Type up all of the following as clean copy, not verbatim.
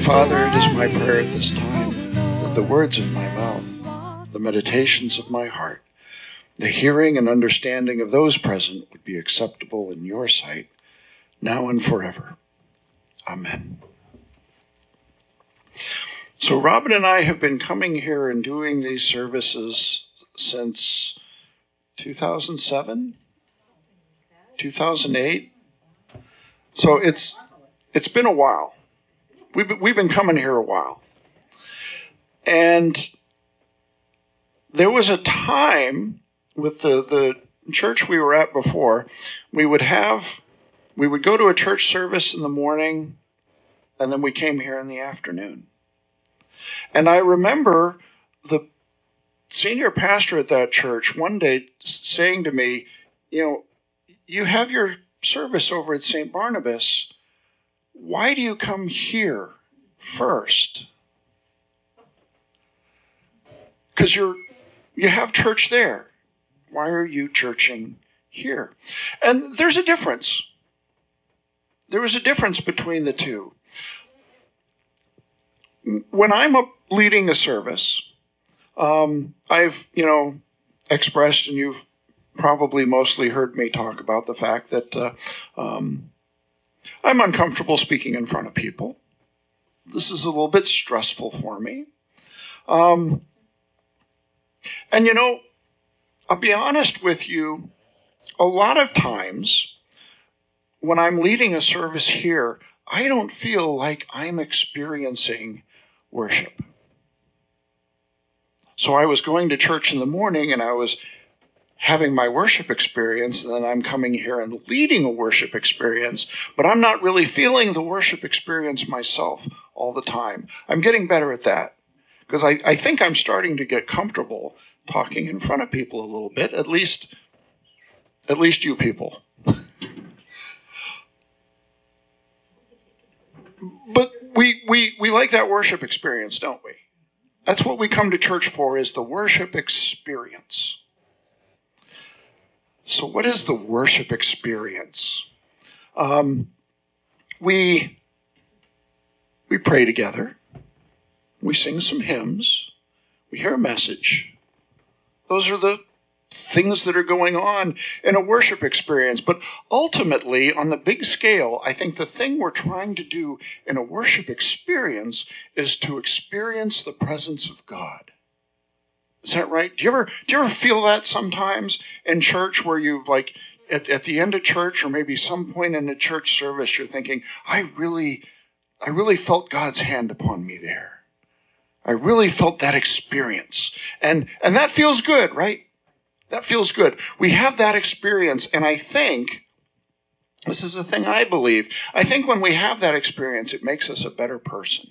Father, it is my prayer at this time that the words of my mouth, the meditations of my heart, the hearing and understanding of those present would be acceptable in your sight, now and forever. Amen. So Robin and I have been coming here and doing these services since 2007, 2008. So it's been a while. We've been coming here a while. And there was a time with the church we were at before, we would go to a church service in the morning, and then we came here in the afternoon. And I remember the senior pastor at that church one day saying to me, you have your service over at St. Barnabas. Why do you come here first? Because you have church there. Why are you churching here? And there's a difference. There is a difference between the two. When I'm leading a service, I've, expressed, and you've probably mostly heard me talk about the fact that I'm uncomfortable speaking in front of people. This is a little bit stressful for me. And I'll be honest with you, a lot of times when I'm leading a service here, I don't feel like I'm experiencing worship. So I was going to church in the morning and I was having my worship experience, and then I'm coming here and leading a worship experience, but I'm not really feeling the worship experience myself all the time. I'm getting better at that because I think I'm starting to get comfortable talking in front of people a little bit, at least you people. But we like that worship experience, don't we? That's what we come to church for, is the worship experience. So what is the worship experience? We pray together. We sing some hymns. We hear a message. Those are the things that are going on in a worship experience. But ultimately, on the big scale, I think the thing we're trying to do in a worship experience is to experience the presence of God. Is that right? Do you ever feel that sometimes in church, where you've at the end of church, or maybe some point in a church service, you're thinking, I really felt God's hand upon me there. I really felt that experience. And that feels good, right? That feels good. We have that experience, and I think, this is the thing I believe, I think when we have that experience, it makes us a better person.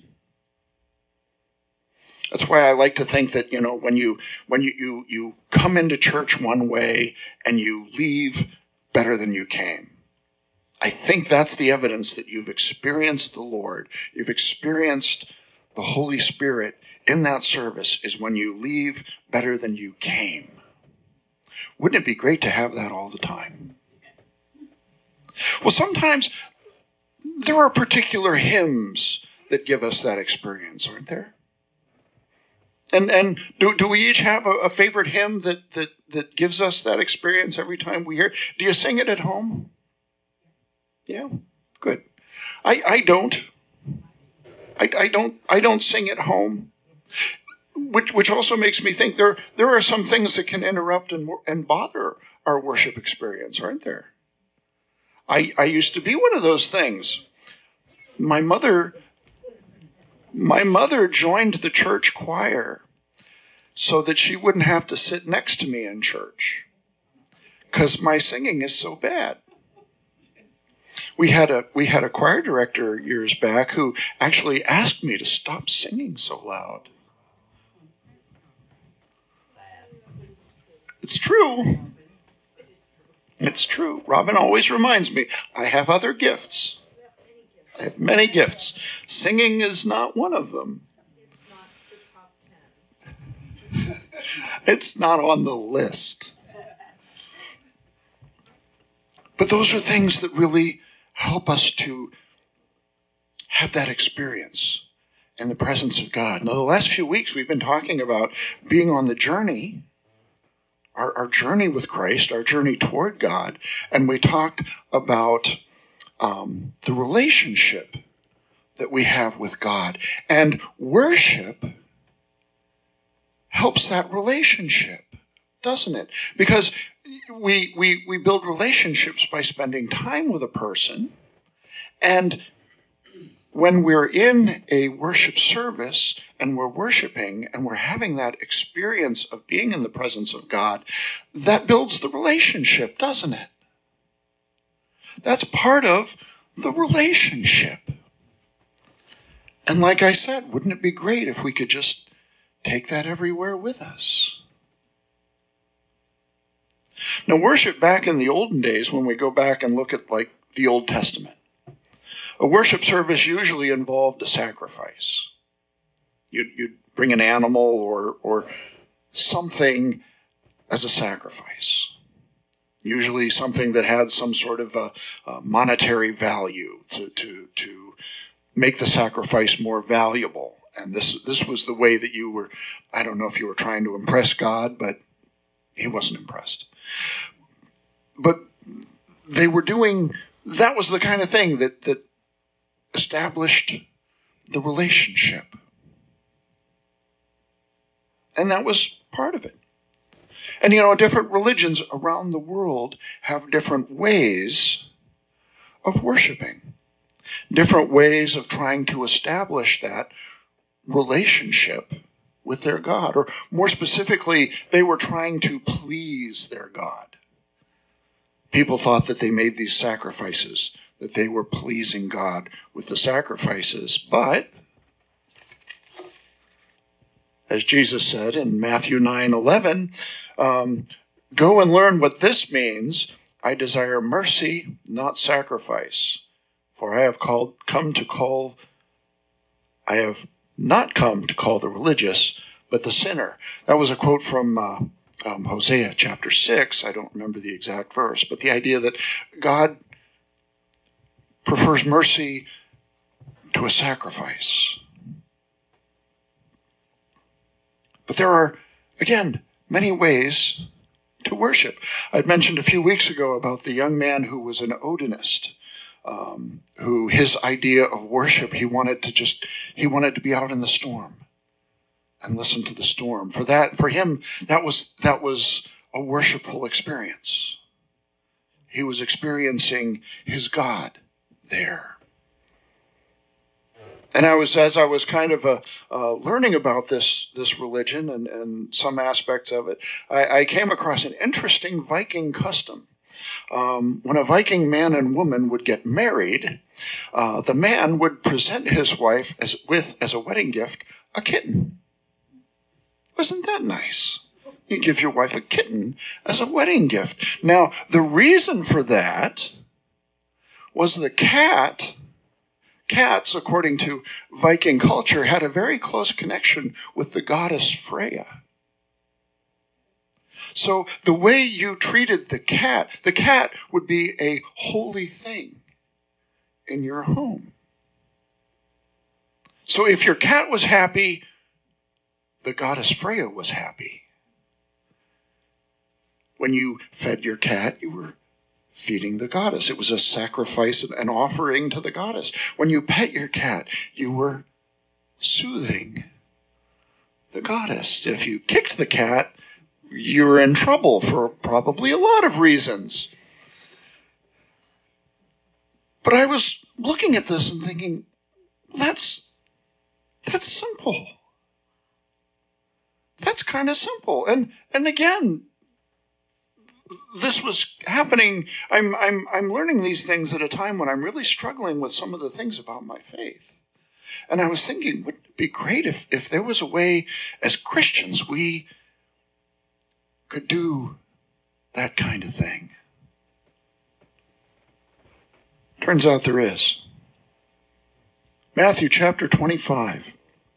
That's why I like to think that, when you come into church one way and you leave better than you came. I think that's the evidence that you've experienced the Lord. You've experienced the Holy Spirit in that service, is when you leave better than you came. Wouldn't it be great to have that all the time? Well, sometimes there are particular hymns that give us that experience, aren't there? And do we each have a favorite hymn that gives us that experience every time we hear it? Do you sing it at home? Yeah, good. I don't. I don't sing at home, which also makes me think there are some things that can interrupt and bother our worship experience, aren't there? I used to be one of those things. My mother joined the church choir so that she wouldn't have to sit next to me in church, because my singing is so bad. We had a choir director years back who actually asked me to stop singing so loud. It's true. It's true. Robin always reminds me, I have other gifts. I have many gifts. Singing is not one of them. It's not the top 10. It's not on the list. But those are things that really help us to have that experience. in the presence of God. Now, the last few weeks we've been talking about being on the journey, our journey with Christ, our journey toward God, and we talked about the relationship that we have with God. And worship helps that relationship, doesn't it? Because we build relationships by spending time with a person, and when we're in a worship service and we're worshiping and we're having that experience of being in the presence of God, that builds the relationship, doesn't it? That's part of the relationship. And like I said, wouldn't it be great if we could just take that everywhere with us? Now, worship back in the olden days, when we go back and look at like the Old Testament, a worship service usually involved a sacrifice. You'd bring an animal or something as a sacrifice. Usually something that had some sort of a monetary value to make the sacrifice more valuable. And this was the way that you were, I don't know if you were trying to impress God, but he wasn't impressed. But they were doing, that was the kind of thing that established the relationship. And that was part of it. And different religions around the world have different ways of worshiping, different ways of trying to establish that relationship with their God. Or more specifically, they were trying to please their God. People thought that they made these sacrifices, that they were pleasing God with the sacrifices. But, as Jesus said in Matthew 9:11, go and learn what this means. I desire mercy, not sacrifice. For I have not come to call the religious, but the sinner. That was a quote from Hosea chapter 6. I don't remember the exact verse, but the idea that God prefers mercy to a sacrifice. But there are, again, many ways to worship. I'd mentioned a few weeks ago about the young man who was an Odinist, who his idea of worship, he wanted to be out in the storm and listen to the storm. For him, that was a worshipful experience. He was experiencing his God there. And as I was kind of learning about this religion and some aspects of it, I came across an interesting Viking custom. When a Viking man and woman would get married, the man would present his wife as a wedding gift a kitten. Wasn't that nice? You give your wife a kitten as a wedding gift. Now, the reason for that was the cats, according to Viking culture, had a very close connection with the goddess Freya. So the way you treated the cat would be a holy thing in your home. So if your cat was happy, the goddess Freya was happy. When you fed your cat, you were feeding the goddess. It was a sacrifice, an offering to the goddess. When you pet your cat, you were soothing the goddess. If you kicked the cat, you were in trouble for probably a lot of reasons. But I was looking at this and thinking, that's simple. That's kind of simple. And again, this was happening. I'm learning these things at a time when I'm really struggling with some of the things about my faith. And I was thinking, wouldn't it be great if there was a way as Christians we could do that kind of thing? Turns out there is. Matthew chapter 25,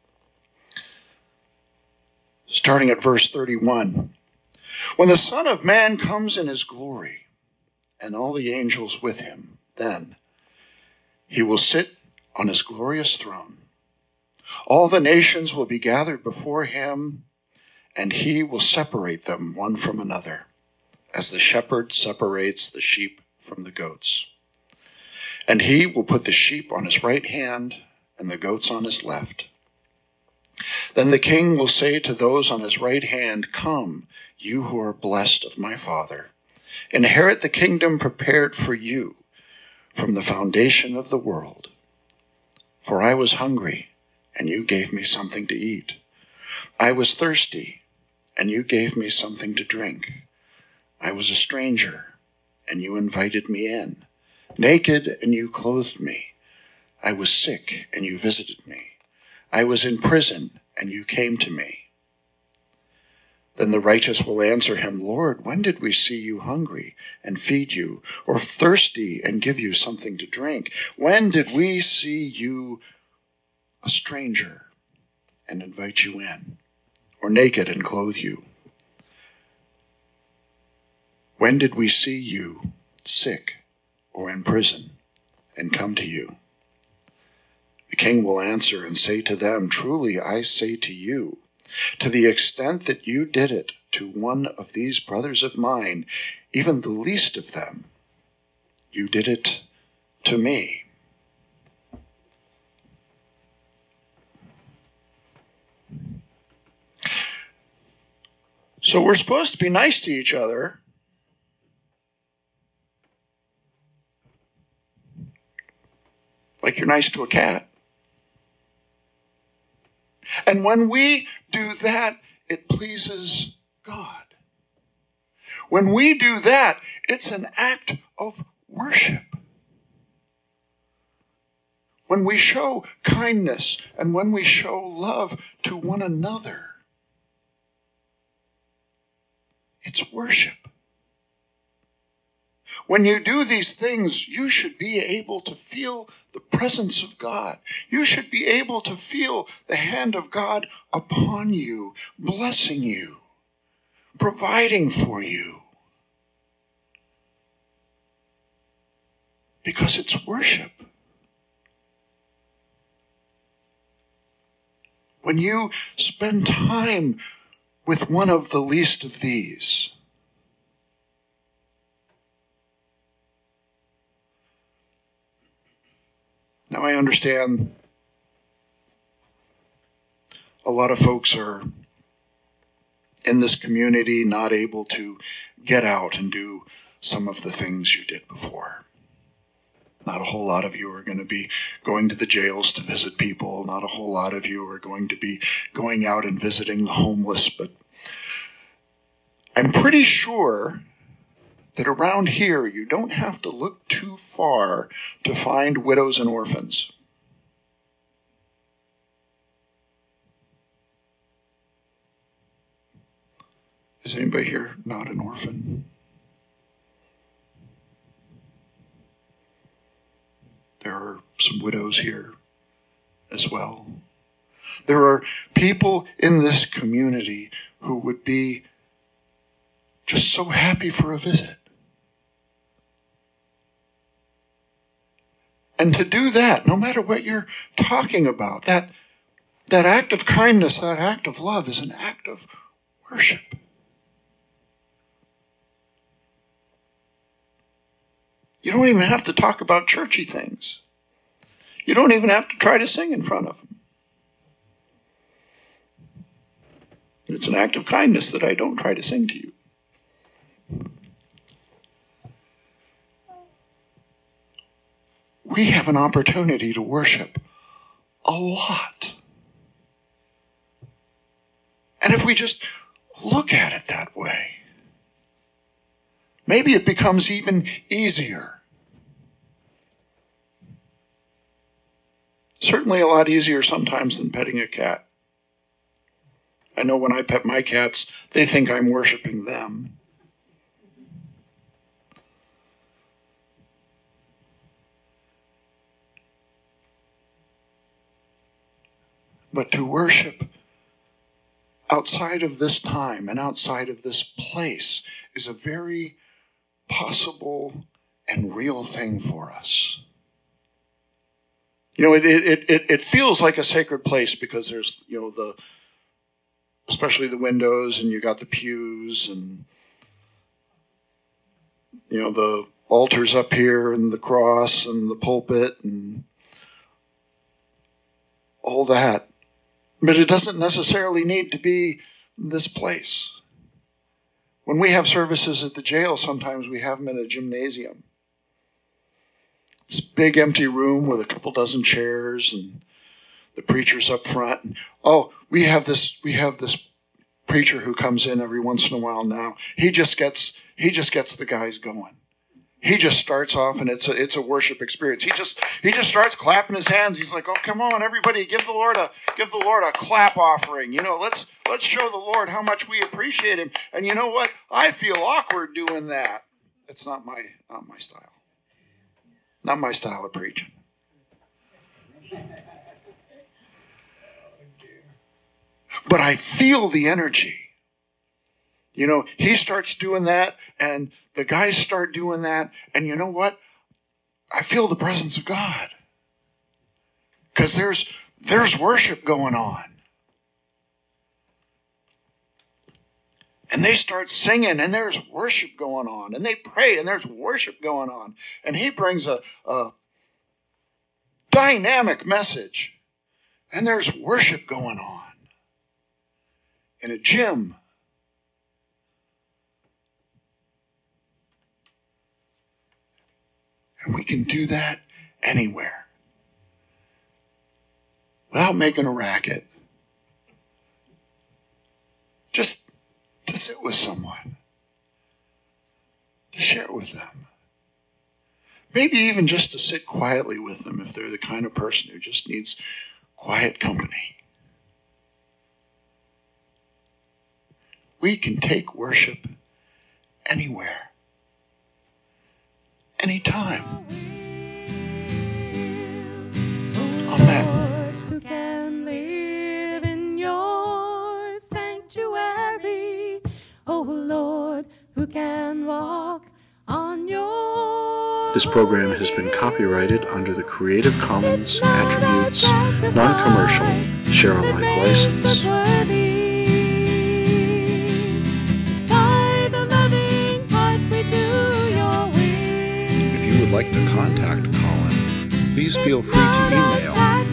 starting at verse 31. When the Son of Man comes in his glory, and all the angels with him, then he will sit on his glorious throne. All the nations will be gathered before him, and he will separate them one from another, as the shepherd separates the sheep from the goats. And he will put the sheep on his right hand and the goats on his left. Then the king will say to those on his right hand, "Come, you who are blessed of my Father, inherit the kingdom prepared for you from the foundation of the world. For I was hungry, and you gave me something to eat. I was thirsty, and you gave me something to drink. I was a stranger, and you invited me in. Naked, and you clothed me. I was sick, and you visited me. I was in prison, and you came to me." Then the righteous will answer him, "Lord, when did we see you hungry and feed you, or thirsty and give you something to drink? When did we see you a stranger and invite you in, or naked and clothe you? When did we see you sick or in prison and come to you?" The king will answer and say to them, "Truly I say to you, to the extent that you did it to one of these brothers of mine, even the least of them, you did it to me." So we're supposed to be nice to each other. Like you're nice to a cat. And when we do that, it pleases God. When we do that, it's an act of worship. When we show kindness and when we show love to one another, it's worship. When you do these things, you should be able to feel the presence of God. You should be able to feel the hand of God upon you, blessing you, providing for you. Because it's worship. When you spend time with one of the least of these, now I understand a lot of folks are in this community not able to get out and do some of the things you did before. Not a whole lot of you are going to be going to the jails to visit people. Not a whole lot of you are going to be going out and visiting the homeless. But I'm pretty sure that around here you don't have to look too far to find widows and orphans. Is anybody here not an orphan? There are some widows here as well. There are people in this community who would be just so happy for a visit. And to do that, no matter what you're talking about, that act of kindness, that act of love is an act of worship. You don't even have to talk about churchy things. You don't even have to try to sing in front of them. It's an act of kindness that I don't try to sing to you. We have an opportunity to worship a lot. And if we just look at it that way, maybe it becomes even easier. Certainly a lot easier sometimes than petting a cat. I know when I pet my cats, they think I'm worshiping them. But to worship outside of this time and outside of this place is a very possible and real thing for us. It feels like a sacred place because there's, especially the windows, and you got the pews, and the altars up here, and the cross, and the pulpit, and all that. But it doesn't necessarily need to be this place. When we have services at the jail, sometimes we have them in a gymnasium. It's a big empty room with a couple dozen chairs, and the preacher's up front. And, we have this preacher who comes in every once in a while now. He just gets the guys going. He just starts off, and it's a worship experience. He just starts clapping his hands. He's like, "Oh, come on, everybody, give the Lord a clap offering. Let's show the Lord how much we appreciate him." And you know what? I feel awkward doing that. It's not my style. Not my style of preaching. But I feel the energy. He starts doing that, and the guys start doing that, and you know what? I feel the presence of God. Because there's worship going on. And they start singing, and there's worship going on. And they pray, and there's worship going on. And he brings a dynamic message, and there's worship going on. In a gym. And we can do that anywhere. Without making a racket. Just to sit with someone. To share with them. Maybe even just to sit quietly with them if they're the kind of person who just needs quiet company. We can take worship anywhere. Anytime. Amen. Who can live in your sanctuary? Oh Lord, who can walk on your... This program has been copyrighted under the Creative Commons Attributes Non-Commercial Share-alike license. Would like to contact Colin, please feel free to email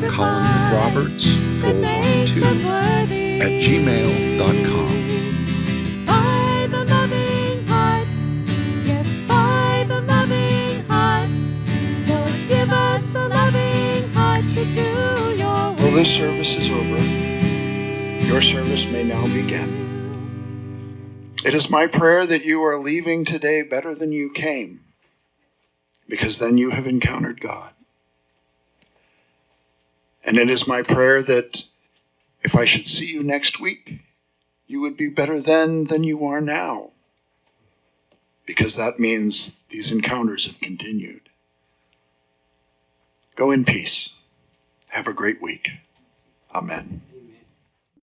colinroberts412@gmail.com. By the loving heart, yes, by the loving heart, Lord, give us a loving heart to do your will. Well, this service is over. Your service may now begin. It is my prayer that you are leaving today better than you came. Because then you have encountered God. And it is my prayer that if I should see you next week, you would be better then than you are now. Because that means these encounters have continued. Go in peace. Have a great week. Amen.